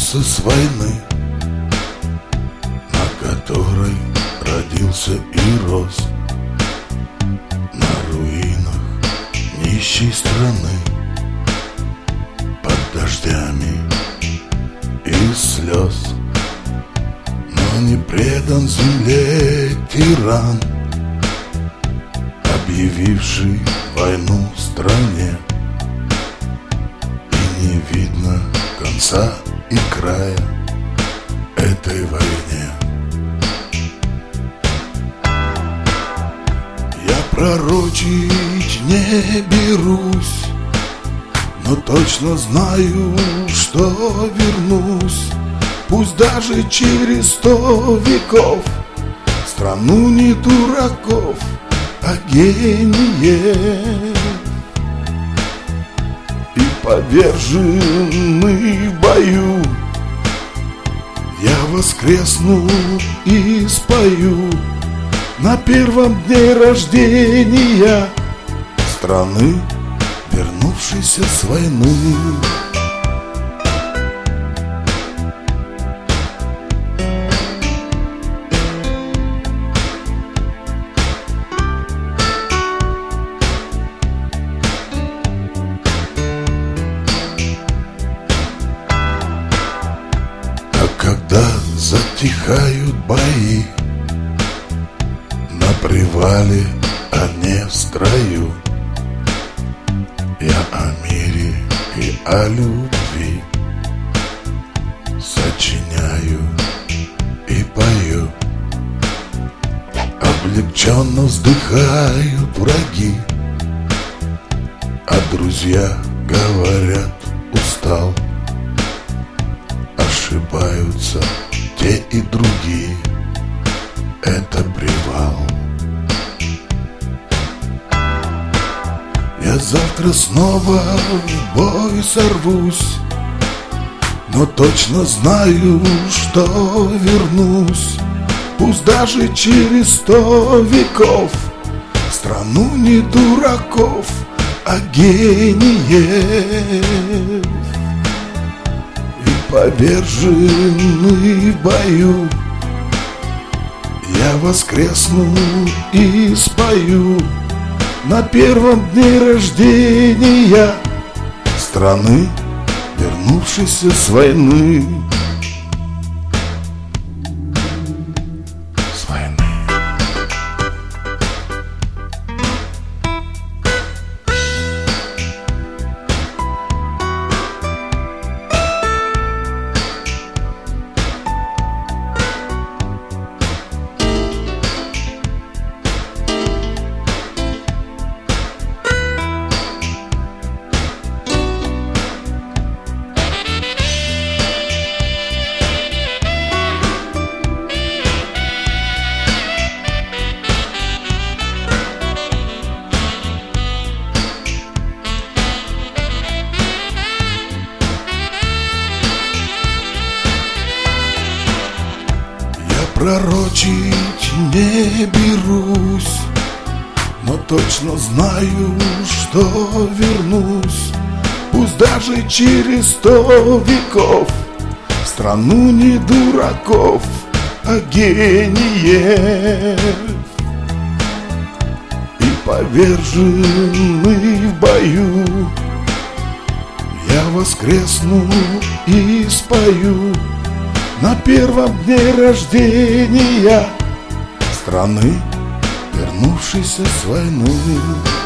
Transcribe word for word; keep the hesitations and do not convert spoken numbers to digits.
вернулся с войны, на которой родился и рос, на руинах нищей страны, под дождями и слез. Но не предан земле тиран, объявивший войну стране. И не видно конца и края этой войне. Я пророчить не берусь, но точно знаю, что вернусь, пусть даже через сто веков, в страну не дураков, а гениев. И поверженный в бою я воскресну и спою на первом дне рождения страны, вернувшейся с войны. Когда затихают бои на привале, а не в строю, я о мире и о любви сочиняю и пою. Облегченно вздыхают враги, а друзья говорят: устал. Ошибаются те и другие, это привал. Я завтра снова в бой сорвусь, но точно знаю, что вернусь, пусть даже через сто веков, в страну не дураков, а гениев. Поверженный в бою я воскресну и спою на первом дне рождения страны, вернувшейся с войны. С войны. Пророчить не берусь, но точно знаю, что вернусь, пусть даже через сто веков, в страну не дураков, а гениев. И поверженный в бою я воскресну и спою на первом дне рождения страны, вернувшейся с войны.